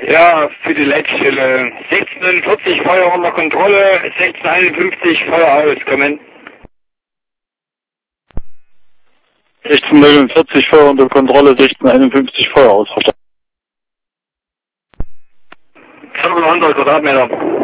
Ja, für die Leitstelle. 1649 Feuer unter Kontrolle, 1651 Feuer aus, kommen. 1649 Feuer unter Kontrolle, 1651 Feuer aus. 700 Quadratmeter.